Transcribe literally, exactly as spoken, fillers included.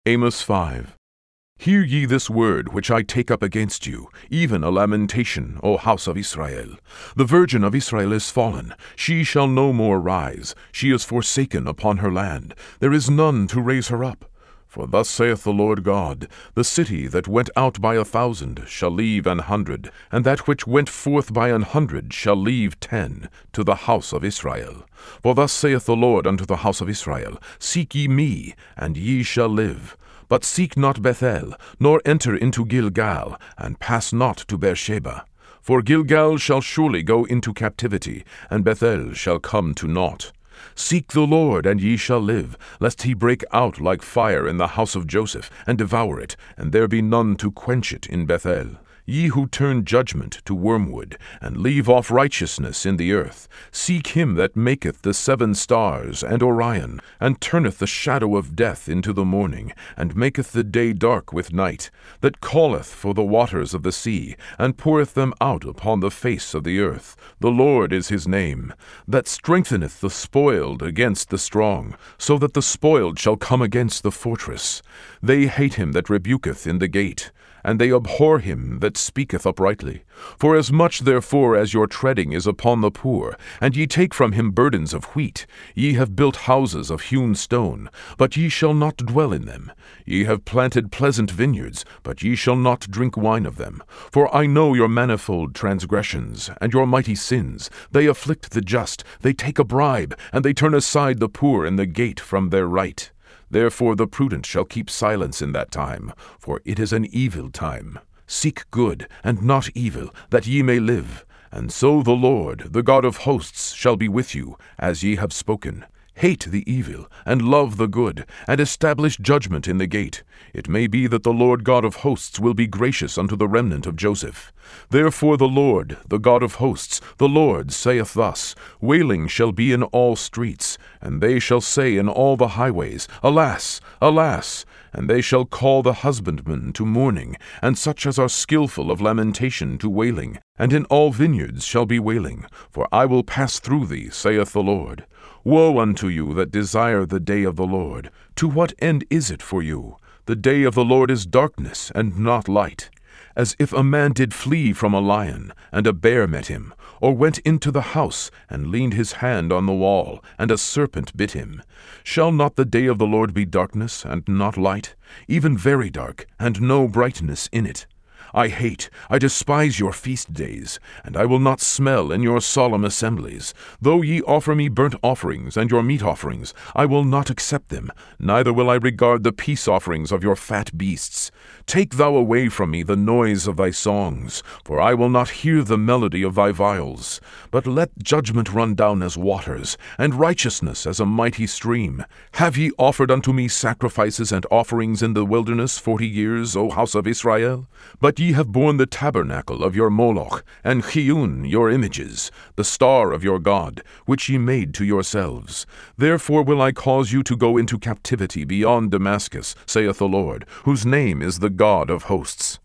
Amos five. Hear ye this word which I take up against you, even a lamentation, O house of Israel. The virgin of Israel is fallen, she shall no more rise, she is forsaken upon her land, there is none to raise her up. For thus saith the Lord God, the city that went out by a thousand shall leave an hundred, and that which went forth by an hundred shall leave ten, to the house of Israel. For thus saith the Lord unto the house of Israel, Seek ye me, and ye shall live. But seek not Bethel, nor enter into Gilgal, and pass not to Beersheba. For Gilgal shall surely go into captivity, and Bethel shall come to naught. Seek the Lord, and ye shall live, lest he break out like fire in the house of Joseph, and devour it, and there be none to quench it in Bethel. Ye who turn judgment to wormwood, and leave off righteousness in the earth, seek him that maketh the seven stars and Orion, and turneth the shadow of death into the morning, and maketh the day dark with night, that calleth for the waters of the sea, and poureth them out upon the face of the earth. The Lord is his name, that strengtheneth the spoiled against the strong, so that the spoiled shall come against the fortress. They hate him that rebuketh in the gate, and they abhor him that speaketh uprightly. For as much therefore as your treading is upon the poor, and ye take from him burdens of wheat, ye have built houses of hewn stone, but ye shall not dwell in them. Ye have planted pleasant vineyards, but ye shall not drink wine of them. For I know your manifold transgressions, and your mighty sins. They afflict the just, they take a bribe, and they turn aside the poor in the gate from their right. Therefore the prudent shall keep silence in that time, for it is an evil time. Seek good, and not evil, that ye may live. And so the Lord, the God of hosts, shall be with you, as ye have spoken. Hate the evil, and love the good, and establish judgment in the gate. It may be that the Lord God of hosts will be gracious unto the remnant of Joseph. Therefore the Lord, the God of hosts, the Lord saith thus, Wailing shall be in all streets, and they shall say in all the highways, Alas, alas! And they shall call the husbandmen to mourning, and such as are skillful of lamentation to wailing. And in all vineyards shall be wailing, for I will pass through thee, saith the Lord. Woe unto you that desire the day of the Lord! To what end is it for you? The day of the Lord is darkness, and not light. As if a man did flee from a lion, and a bear met him, or went into the house, and leaned his hand on the wall, and a serpent bit him. Shall not the day of the Lord be darkness, and not light, even very dark, and no brightness in it? I hate, I despise your feast days, and I will not smell in your solemn assemblies. Though ye offer me burnt offerings and your meat offerings, I will not accept them, neither will I regard the peace offerings of your fat beasts. Take thou away from me the noise of thy songs, for I will not hear the melody of thy viols. But let judgment run down as waters, and righteousness as a mighty stream. Have ye offered unto me sacrifices and offerings in the wilderness forty years, O house of Israel? But ye have borne the tabernacle of your Moloch, and Chiun your images, the star of your God, which ye made to yourselves. Therefore will I cause you to go into captivity beyond Damascus, saith the Lord, whose name is the God of hosts.